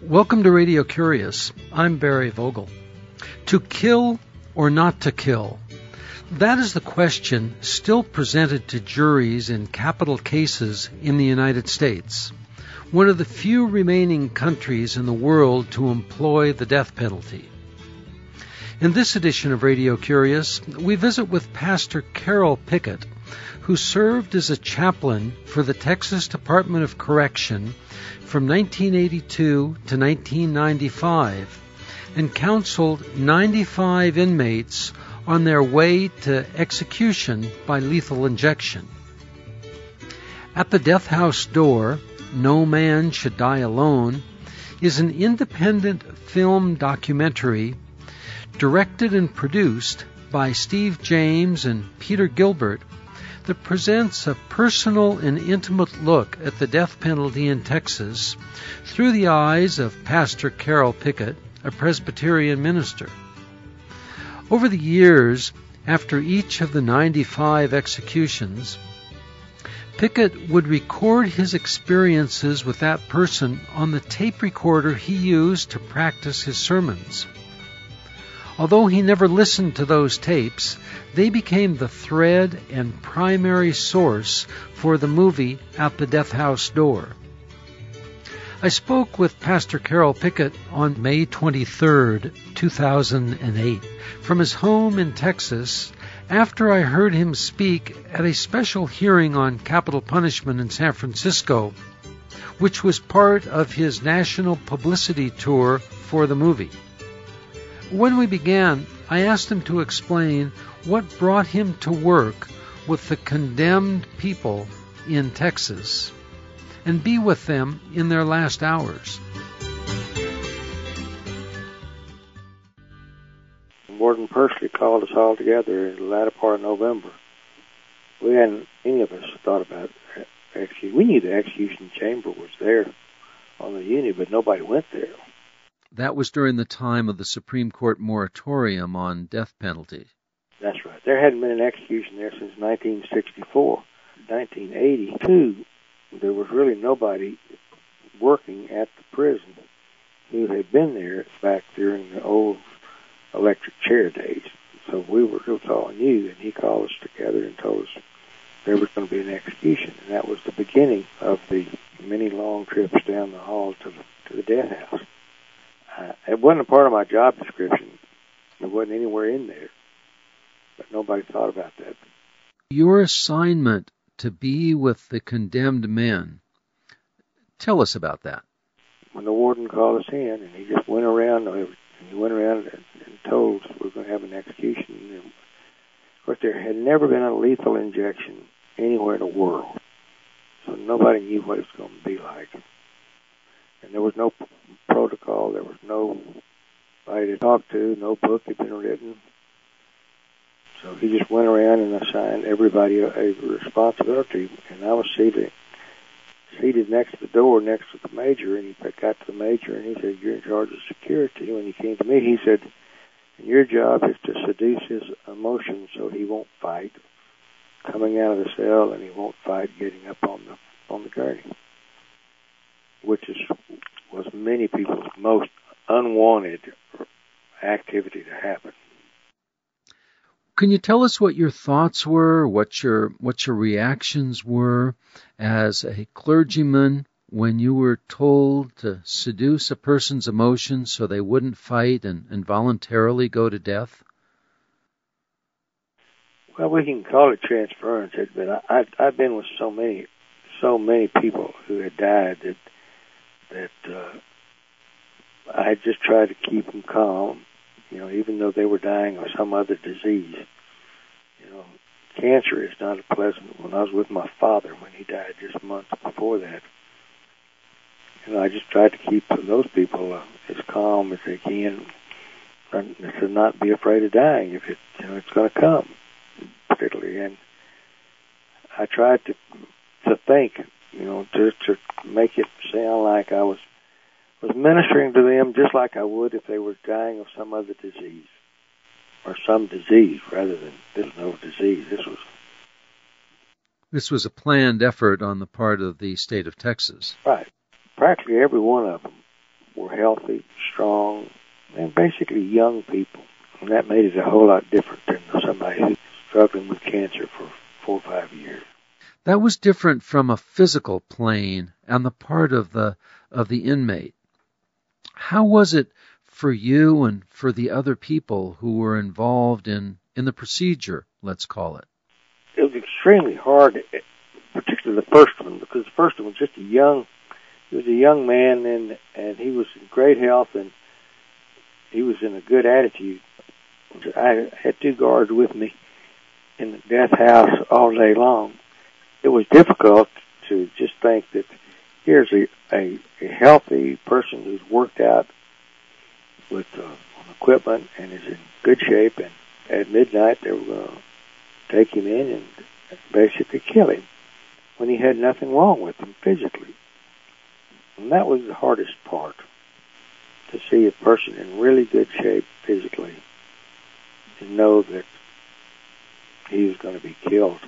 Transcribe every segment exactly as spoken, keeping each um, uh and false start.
Welcome to Radio Curious. I'm Barry Vogel. To kill or not to kill? That is the question still presented to juries in capital cases in the United States, one of the few remaining countries in the world to employ the death penalty. In this edition of Radio Curious, we visit with Pastor Carol Pickett, who served as a chaplain for the Texas Department of Correction from nineteen eighty-two to nineteen ninety-five and counseled ninety-five inmates on their way to execution by lethal injection. At the Death House Door, No Man Should Die Alone is an independent film documentary directed and produced by Steve James and Peter Gilbert that presents a personal and intimate look at the death penalty in Texas through the eyes of Pastor Carol Pickett, a Presbyterian minister. Over the years, after each of the ninety-five executions, Pickett would record his experiences with that person on the tape recorder he used to practice his sermons. Although he never listened to those tapes, they became the thread and primary source for the movie At the Death House Door. I spoke with Pastor Carol Pickett on May twenty-third, two thousand eight, from his home in Texas after I heard him speak at a special hearing on capital punishment in San Francisco, which was part of his national publicity tour for the movie. When we began, I asked him to explain what brought him to work with the condemned people in Texas and be with them in their last hours. Warden Persley called us all together in the latter part of November. We hadn't, any of us, thought about execution. We knew the execution chamber was there on the Union, but nobody went there. That was during the time of the Supreme Court moratorium on death penalty. That's right. There hadn't been an execution there since nineteen sixty-four. nineteen eighty-two, there was really nobody working at the prison who had been there back during the old electric chair days. So we were, it was all new, and he called us together and told us there was going to be an execution. And that was the beginning of the many long trips down the hall to the, to the death house. Uh, it wasn't a part of my job description. It wasn't anywhere in there. But nobody thought about that. Your assignment to be with the condemned men, tell us about that. When the warden called us in, and he just went around, and he went around and, and told us we were going to have an execution. And of course, there had never been a lethal injection anywhere in the world. So nobody knew what it was going to be like. And there was no protocol, there was nobody to talk to, no book had been written. So he just went around and assigned everybody a, a responsibility. And I was seated seated next to the door, next to the major, and he got to the major and he said, "You're in charge of security." When he came to me, he said, "Your job is to seduce his emotions so he won't fight coming out of the cell, and he won't fight getting up on the on the gurney," which is was many people's most unwanted activity to happen. Can you tell us what your thoughts were, what your what your reactions were as a clergyman when you were told to seduce a person's emotions so they wouldn't fight and, and voluntarily go to death? Well, we can call it transference, but I, I, I've been with so many, so many people who had died that that uh, I just tried to keep them calm, you know, even though they were dying of some other disease. You know, cancer is not a pleasant one. I was with my father when he died just months before that. You know, I just tried to keep those people uh, as calm as they can, and to not be afraid of dying if it, you know, it's going to come, particularly. And I tried to to think, you know, to to make it sound like I was was ministering to them just like I would if they were dying of some other disease, or some disease rather than this was no disease. This was This was a planned effort on the part of the state of Texas. right. Practically every one of them were healthy, strong, and basically young people. And that made it a whole lot different than somebody who's struggling with cancer for four or five years. That was different from a physical plane on the part of the of the inmate. How was it for you and for the other people who were involved in, in the procedure, let's call it? It was extremely hard, particularly the first one, because the first one was just a young, he was a young man, and, and he was in great health, and he was in a good attitude. I had two guards with me in the death house all day long. It was difficult to just think that here's a, a, a healthy person who's worked out with uh, equipment and is in good shape, and at midnight they were going to take him in and basically kill him when he had nothing wrong with him physically. And that was the hardest part, to see a person in really good shape physically and know that he was going to be killed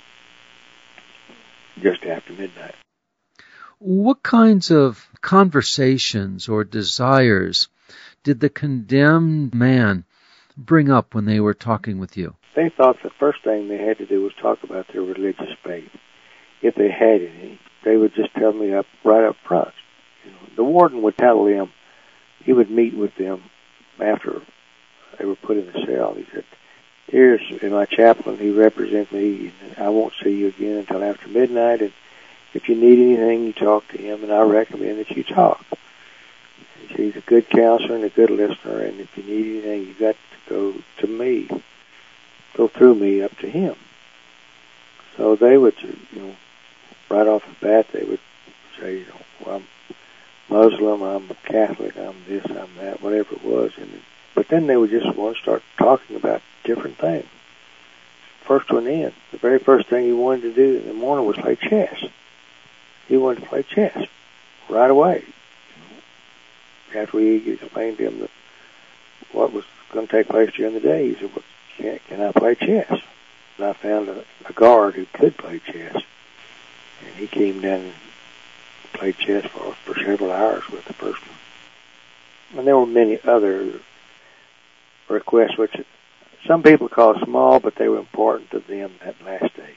just after midnight. What kinds of conversations or desires did the condemned man bring up when they were talking with you? They thought the first thing they had to do was talk about their religious faith. If they had any, they would just tell me up right up front. You know, the warden would tell them, he would meet with them after they were put in the cell. He said, here's my chaplain, he represents me, and I won't see you again until after midnight, and if you need anything, you talk to him, and I recommend that you talk. He's a good counselor and a good listener, and if you need anything, you've got to go to me, go through me up to him. So they would, you know, right off the bat, they would say, you know, well, I'm Muslim, I'm a Catholic, I'm this, I'm that, whatever it was. And but then they would just want to start talking about different things. First one in, the very first thing he wanted to do in the morning was play chess. He wanted to play chess right away. After we explained to him that what was going to take place during the day, he said, well, can, can I play chess? And I found a, a guard who could play chess. And he came down and played chess for us for several hours with the first one. And there were many other requests, which some people call small, but they were important to them that last day.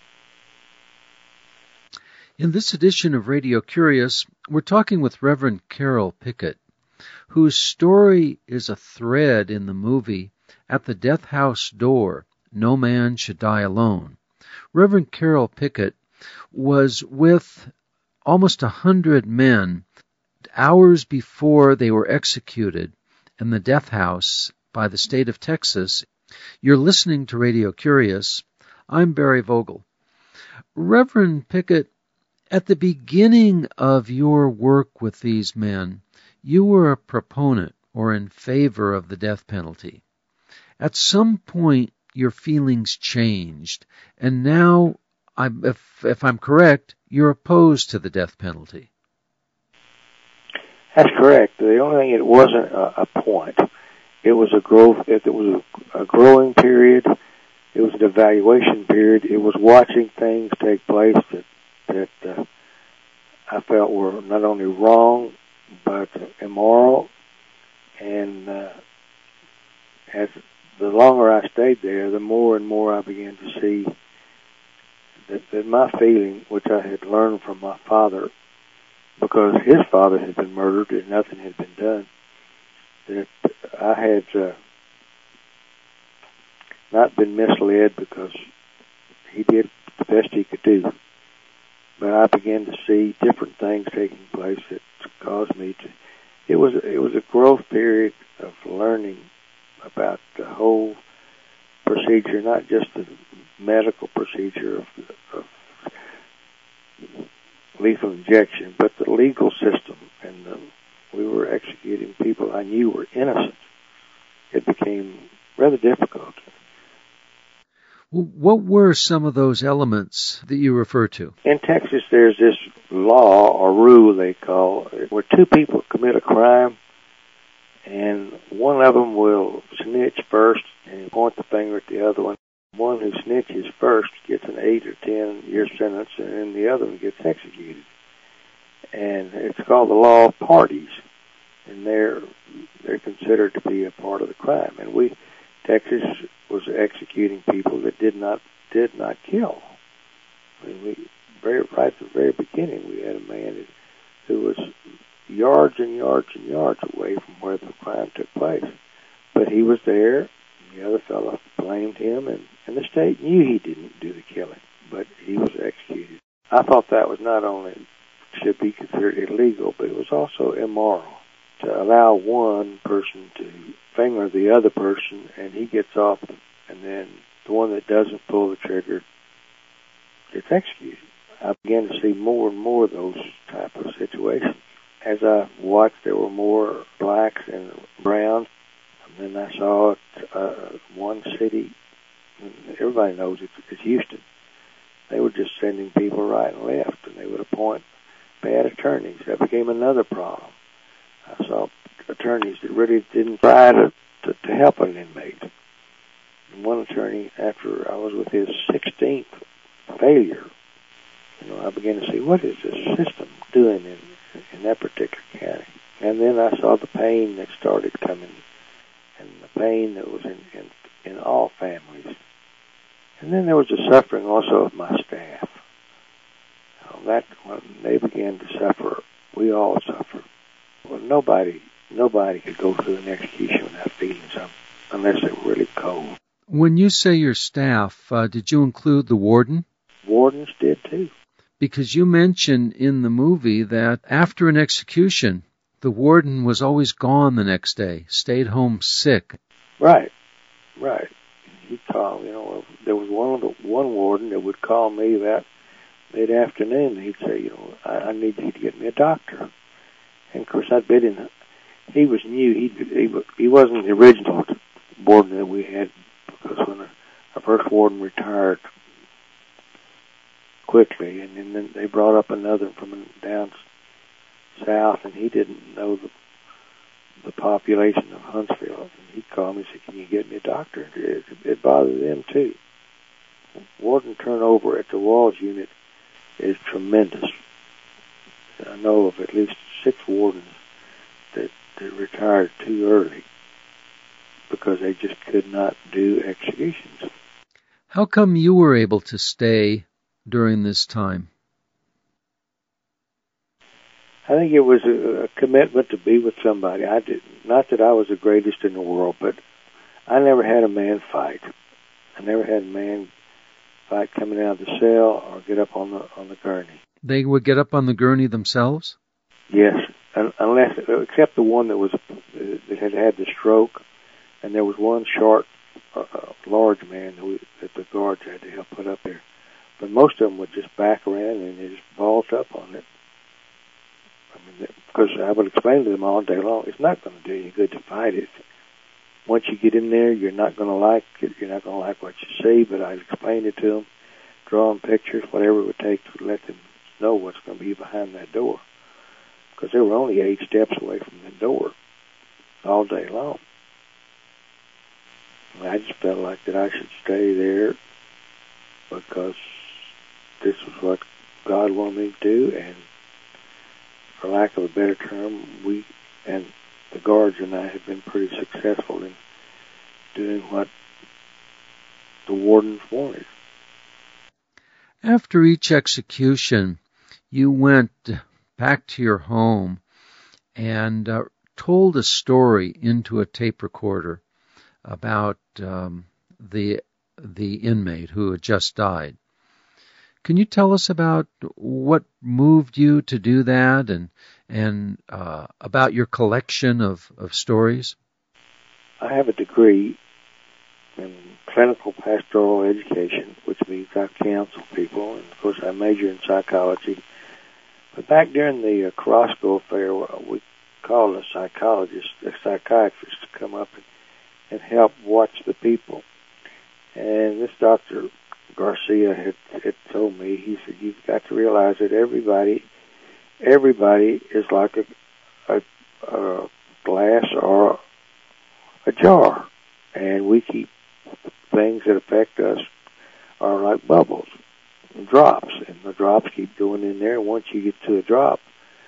In this edition of Radio Curious, we're talking with Reverend Carroll Pickett, whose story is a thread in the movie At the Death House Door, No Man Should Die Alone. Reverend Carroll Pickett was with almost a hundred men hours before they were executed in the death house by the state of Texas. You're listening to Radio Curious. I'm Barry Vogel. Reverend Pickett, at the beginning of your work with these men, you were a proponent or in favor of the death penalty. At some point, your feelings changed, and now, I'm, if, if I'm correct, you're opposed to the death penalty. That's correct. The only thing, it wasn't a, a point. It was a growth. It was a, a growing period. It was an evaluation period. It was watching things take place that that uh, I felt were not only wrong but immoral. And uh, as the longer I stayed there, the more and more I began to see that, that my feeling, which I had learned from my father, because his father had been murdered and nothing had been done, that I had uh, not been misled because he did the best he could do. But I began to see different things taking place that caused me to. It was it was a growth period of learning about the whole procedure, not just the medical procedure of, of lethal injection, but the legal system. And the, we were executing people I knew were innocent. It became rather difficult. What were some of those elements that you refer to? In Texas, there's this law or rule they call it, where two people commit a crime, and one of them will snitch first and point the finger at the other one. One who snitches first gets an eight or ten year sentence, and then the other one gets executed. And it's called the law of parties. and they're they're considered to be a part of the crime. And we, Texas was executing people that did not did not kill. I mean, we very right at the very beginning, we had a man who was yards and yards and yards away from where the crime took place, but he was there. The other fellow blamed him, and, and the state knew he didn't do the killing, but he was executed. I thought that was not only should be considered illegal, but it was also immoral to allow one person to finger the other person, and he gets off, and then the one that doesn't pull the trigger gets executed. I began to see more and more of those type of situations. As I watched, there were more blacks and browns. And then I saw uh, one city, everybody knows it's, it's Houston. They were just sending people right and left, and they would appoint bad attorneys. That became another problem. I saw attorneys that really didn't try to, to, to help an inmate. And one attorney, after I was with his sixteenth failure, you know, I began to see, what is this system doing in, in that particular county? And then I saw the pain that started coming, and the pain that was in, in, in all families. And then there was the suffering also of my staff. Now that when they began to suffer, we all suffered. Well, nobody, nobody could go through an execution without feeling something, unless they were really cold. When you say your staff, uh, did you include the warden? Wardens did too. Because you mentioned in the movie that after an execution, the warden was always gone the next day, stayed home sick. Right, right. He'd call, you know, there was one of the, one warden that would call me about mid-afternoon, and he'd say, you know, I, I need you to get me a doctor. And of course, I'd bid him. He was new. He he he wasn't the original warden that we had, because when our first warden retired quickly, and, and then they brought up another from down south, and he didn't know the the population of Huntsville. And he called me and said, "Can you get me a doctor?" It, it bothered them too. Warden turnover at the Walls unit is tremendous. I know of at least six wardens that, that retired too early because they just could not do executions. How come you were able to stay during this time? I think it was a, a commitment to be with somebody. I did not that I was the greatest in the world, but I never had a man fight. I never had a man fight coming out of the cell or get up on the on the gurney. They would get up on the gurney themselves? Yes, unless except the one that was that had had the stroke, and there was one short, uh, large man who that the guards had to help put up there. But most of them would just back around and they just vault up on it. I mean, because I would explain to them all day long, it's not going to do you good to fight it. Once you get in there, you're not going to like it. You're not going to like what you see. But I'd explain it to them, draw them pictures, whatever it would take to let them know what's going to be behind that door. Because they were only eight steps away from the door all day long. And I just felt like that I should stay there because this was what God wanted me to do, and for lack of a better term, we and the guards and I had been pretty successful in doing what the wardens wanted. After each execution, you went back to your home and uh, told a story into a tape recorder about um, the the inmate who had just died. Can you tell us about what moved you to do that, and and uh, about your collection of, of stories? I have a degree in clinical pastoral education, which means I counsel people, and of course I major in psychology. But back during the uh, Carrasco affair, we called a psychologist, a psychiatrist, to come up and, and help watch the people. And this Doctor Garcia had, had told me, he said, you've got to realize that everybody, everybody is like a, a, a glass or a jar, and we keep things that affect us are like bubbles, and drops, and the drops keep going in there. And once you get to a drop,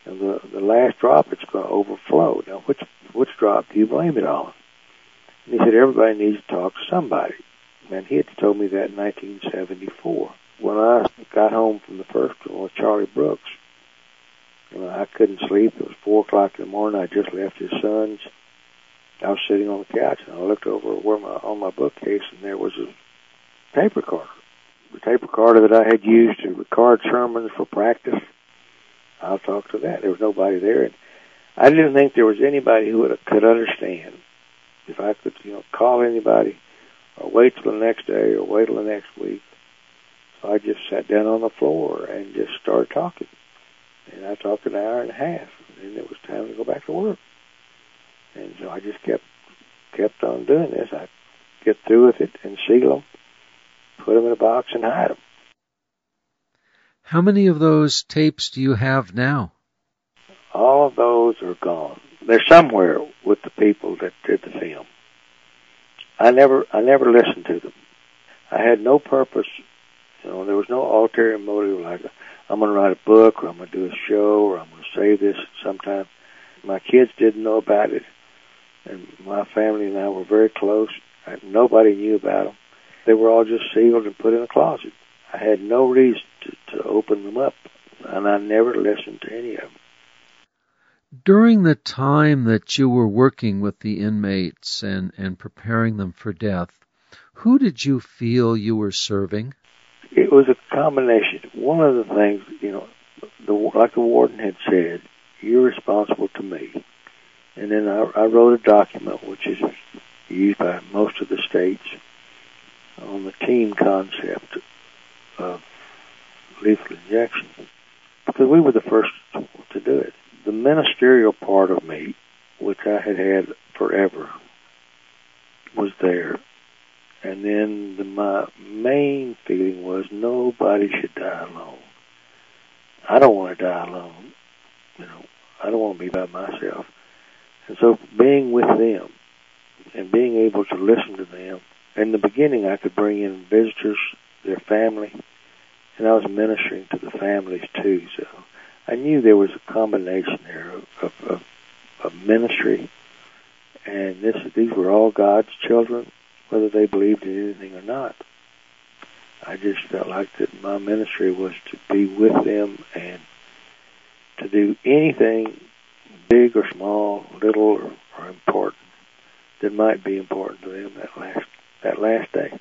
And the, the last drop, it's going to overflow. Now, which which drop do you blame it on? And he said, everybody needs to talk to somebody. And he had told me that in nineteen seventy-four. When I got home from the first one with Charlie Brooks, you know, I couldn't sleep. It was four o'clock in the morning. I just left his son's. I was sitting on the couch, and I looked over where my, on my bookcase, and there was a tape recorder. The tape recorder that I had used to record sermons for practice. I'll talk to that. There was nobody there, and I didn't think there was anybody who would, could understand if I could, you know, call anybody or wait till the next day or wait till the next week. So I just sat down on the floor and just started talking. And I talked an hour and a half, and then it was time to go back to work. And so I just kept kept on doing this. I'd get through with it and seal them, put them in a box, and hide them. How many of those tapes do you have now? All of those are gone. They're somewhere with the people that did the film. I never I never listened to them. I had no purpose. You know, there was no ulterior motive like I'm going to write a book or I'm going to do a show or I'm going to say this sometime. My kids didn't know about it, and my family and I were very close. I, nobody knew about them. They were all just sealed and put in a closet. I had no reason to, to open them up, and I never listened to any of them. During the time that you were working with the inmates and, and preparing them for death, who did you feel you were serving? It was a combination. One of the things, you know, the, like the warden had said, you're responsible to me. And then I, I wrote a document, which is used by most of the states, on the team concept of lethal injection, because we were the first to do it. The ministerial part of me, which I had had forever, was there. And then the, my main feeling was nobody should die alone. I don't want to die alone. You know, I don't want to be by myself. And so being with them and being able to listen to them, in the beginning I could bring in visitors, their family, and I was ministering to the families too. So I knew there was a combination there of, of, of, of ministry, and this, these were all God's children, whether they believed in anything or not. I just felt like that my ministry was to be with them and to do anything big or small, little or, or important, that might be important to them that last that last day.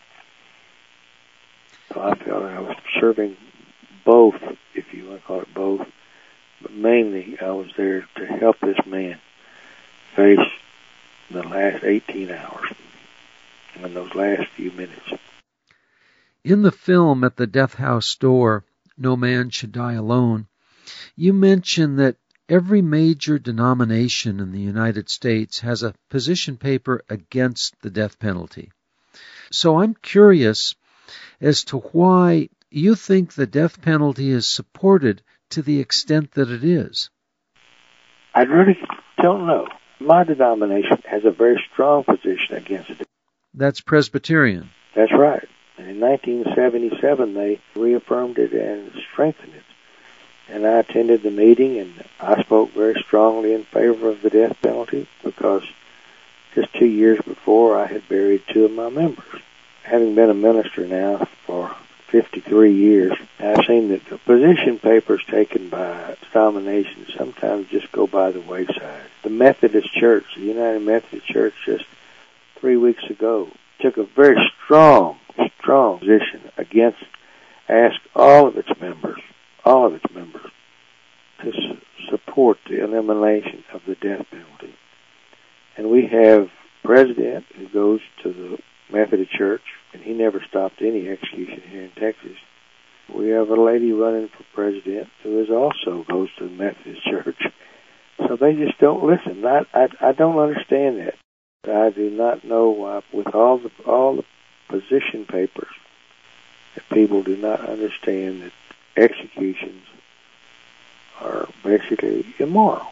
So I felt I was serving both, if you want to call it both, but mainly I was there to help this man face the last eighteen hours and those last few minutes. In the film At the Death House Door, No Man Should Die Alone, you mention that every major denomination in the United States has a position paper against the death penalty. So I'm curious as to why you think the death penalty is supported to the extent that it is. I really don't know. My denomination has a very strong position against it. That's Presbyterian. That's right. And in nineteen seventy-seven, they reaffirmed it and strengthened it. And I attended the meeting, and I spoke very strongly in favor of the death penalty because just two years before, I had buried two of my members. Having been a minister now for fifty-three years, I've seen that the position papers taken by denominations sometimes just go by the wayside. The Methodist Church, the United Methodist Church, just three weeks ago, took a very strong, strong position against, asked all of its members, all of its members, to su- support the elimination of the death penalty. And we have a president who goes to the Methodist Church, and he never stopped any execution here in Texas. We have a lady running for president who is also goes to the Methodist Church. So they just don't listen. I, I, I don't understand that. I do not know why, with all the all the position papers, that people do not understand that executions are basically immoral.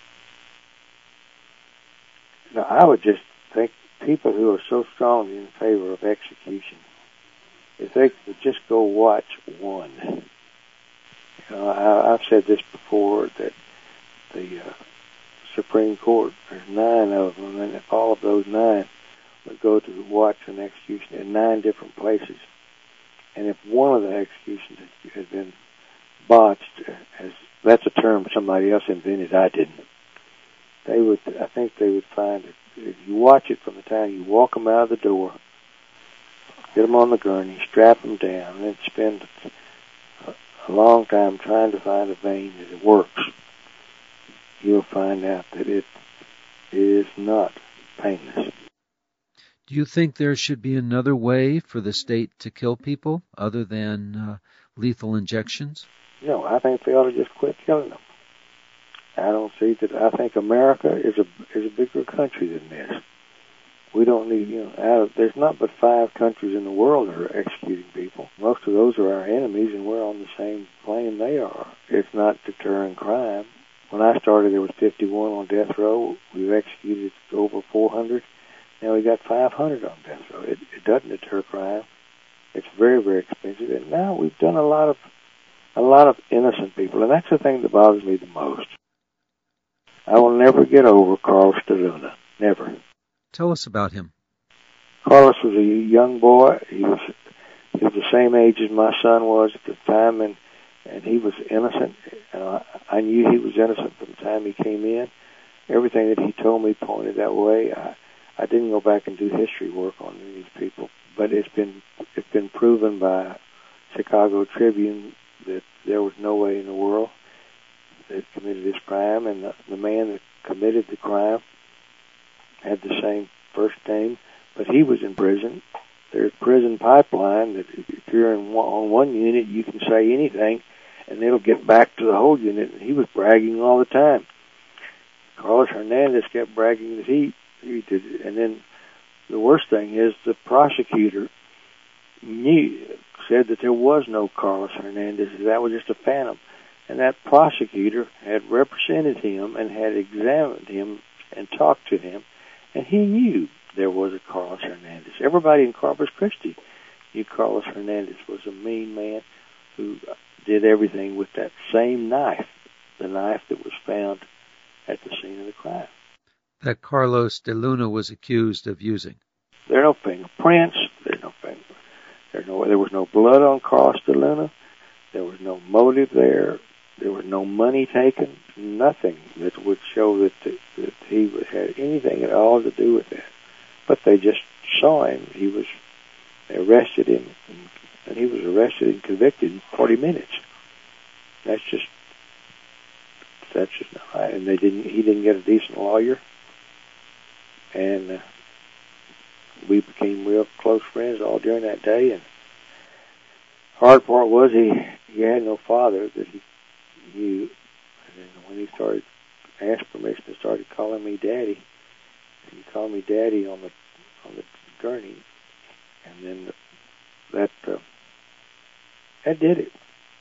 Now, I would just think people who are so strongly in favor of execution, if they could just go watch one. You know, I, I've said this before, that the uh, Supreme Court. There's nine of them, and all of those nine would go to watch an execution in nine different places. And if one of the executions had been botched, as that's a term somebody else invented, I didn't. They would, I think, they would find it. If you watch it from the time you walk them out of the door, get them on the gurney, strap them down, and then spend a long time trying to find a vein that it works, you'll find out that it is not painless. Do you think there should be another way for the state to kill people other than uh, lethal injections? No, I think they ought to just quit killing them. I don't see that. I think America is a is a bigger country than this. We don't need, you know, out of, there's not but five countries in the world that are executing people. Most of those are our enemies, and we're on the same plane they are. It's not deterring crime. When I started, there was fifty-one on death row. We've executed over four hundred. Now we got five hundred on death row. It, it doesn't deter crime. It's very, very expensive. And now we've done a lot of a lot of innocent people, and that's the thing that bothers me the most. I will never get over Carlos de Luna. Never. Tell us about him. Carlos was a young boy. He was he was the same age as my son was at the time, and and he was innocent. Uh, I knew he was innocent from the time he came in. Everything that he told me pointed that way. I, I didn't go back and do history work on any of these people, but it's been it's been proven by Chicago Tribune that there was no way in the world that committed this crime, and the, the man that committed the crime had the same first name, but he was in prison. There's prison pipeline that if you're in one, on one unit, you can say anything, and it'll get back to the whole unit. And he was bragging all the time. Carlos Hernandez kept bragging that he, he did it. And then the worst thing is the prosecutor knew, said that there was no Carlos Hernandez. That was just a phantom. And that prosecutor had represented him and had examined him and talked to him, and he knew there was a Carlos Hernandez. Everybody in Corpus Christi knew Carlos Hernandez was a mean man who did everything with that same knife, the knife that was found at the scene of the crime. That Carlos de Luna was accused of using. There are no fingerprints. There's no finger. There's no. There was no blood on Carlos de Luna. There was no motive there. There was no money taken. Nothing that would show that, the, that he had anything at all to do with that. But they just saw him. He was they arrested him, and, and he was arrested and convicted in forty minutes. That's just that's just not right. And they didn't. He didn't get a decent lawyer, and uh, we became real close friends all during that day. And hard part was he he had no father that he knew. And then when he started asked permission to start calling me Daddy, he called me Daddy on the on the gurney, and then that uh, that did it.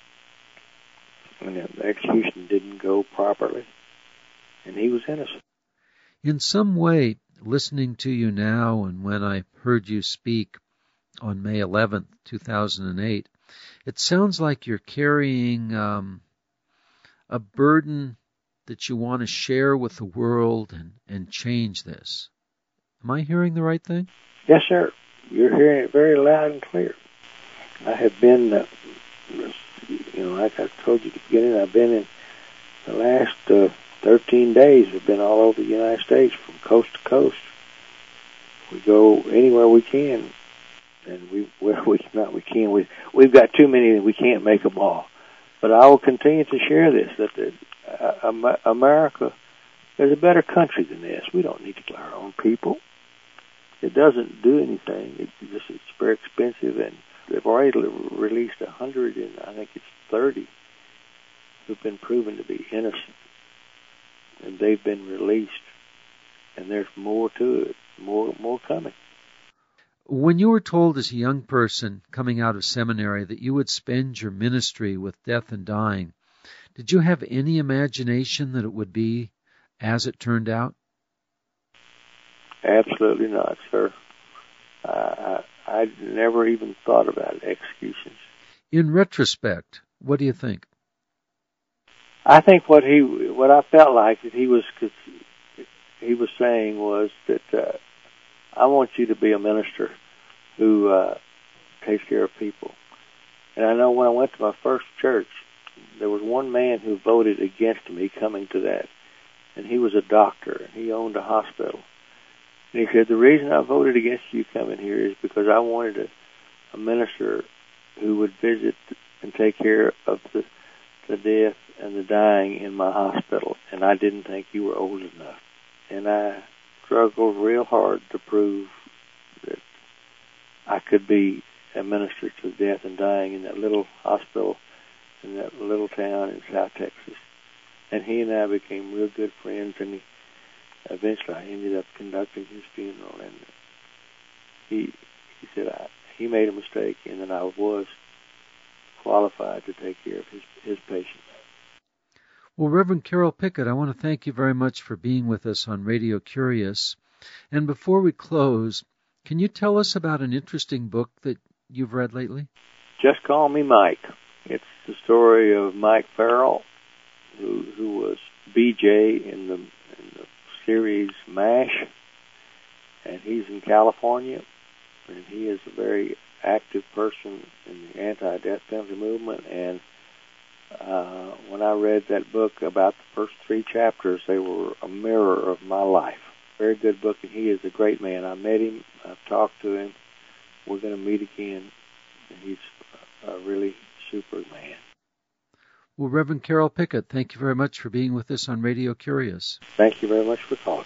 And the execution didn't go properly, and he was innocent. In some way, listening to you now and when I heard you speak on May eleventh, two thousand eight, it sounds like you're carrying um, a burden that you want to share with the world and, and change this. Am I hearing the right thing? Yes, sir. You're hearing it very loud and clear. I have been, uh, you know, like I told you at the beginning, I've been in the last uh, thirteen days, I've been all over the United States from coast to coast. We go anywhere we can, and we, well, we not we can. We we've got too many that we can't make them all. But I will continue to share this, that the, uh, America is a better country than this. We don't need to kill our own people. It doesn't do anything. It's just it's very expensive, and they've already released a hundred and I think it's thirty who've been proven to be innocent, and they've been released, and there's more to it, more more coming. When you were told as a young person coming out of seminary that you would spend your ministry with death and dying, did you have any imagination that it would be as it turned out? Absolutely not, sir. Uh, I, I never even thought about executions. In retrospect, what do you think? I think what he, what I felt like that he was, he was saying was that uh, I want you to be a minister who uh, takes care of people. And I know when I went to my first church, there was one man who voted against me coming to that, and he was a doctor, and he owned a hospital. And he said, the reason I voted against you coming here is because I wanted a, a minister who would visit and take care of the, the death and the dying in my hospital, and I didn't think you were old enough. And I struggled real hard to prove that I could be a minister to death and dying in that little hospital in that little town in South Texas. And he and I became real good friends, and he, eventually I ended up conducting his funeral. And he he said I, he made a mistake, and that I was qualified to take care of his, his patients. Well, Reverend Carroll Pickett, I want to thank you very much for being with us on Radio Curious. And before we close, can you tell us about an interesting book that you've read lately? Just Call Me Mike. It's the story of Mike Farrell, who who was B J in the in the series MASH, and he's in California, and he is a very active person in the anti-death penalty movement. And uh, when I read that book, about the first three chapters, they were a mirror of my life. Very good book, and he is a great man. I met him. I've talked to him. We're going to meet again, and he's a really super man. Well, Reverend Carroll Pickett, thank you very much for being with us on Radio Curious. Thank you very much for calling.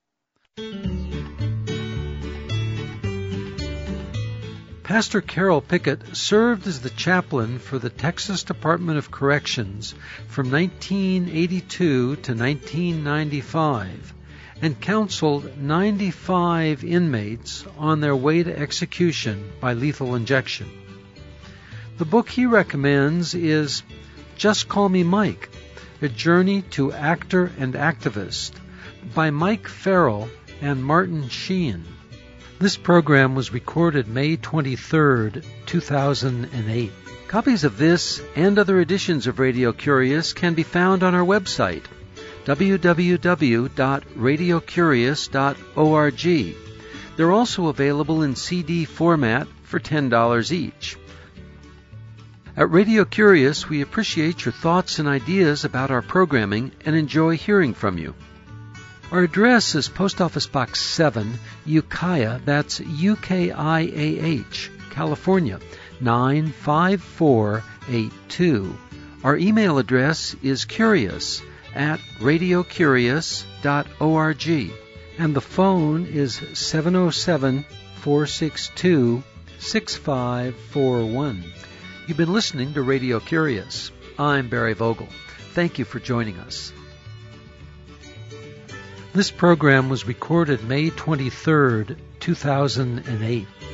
Pastor Carroll Pickett served as the chaplain for the Texas Department of Corrections from nineteen eighty-two to nineteen ninety-five and counseled ninety-five inmates on their way to execution by lethal injection. The book he recommends is Just Call Me Mike, A Journey to Actor and Activist by Mike Farrell and Martin Sheehan. This program was recorded May twenty-third, two thousand eight. Copies of this and other editions of Radio Curious can be found on our website, w w w dot radio curious dot org. They're also available in C D format for ten dollars each. At Radio Curious, we appreciate your thoughts and ideas about our programming and enjoy hearing from you. Our address is Post Office Box seven, Ukiah, that's U K I A H, California, nine five four eight two. Our email address is curious at radio curious dot org, and the phone is seven oh seven, four six two, six five four one. You've been listening to Radio Curious. I'm Barry Vogel. Thank you for joining us. This program was recorded May twenty-third, two thousand eight.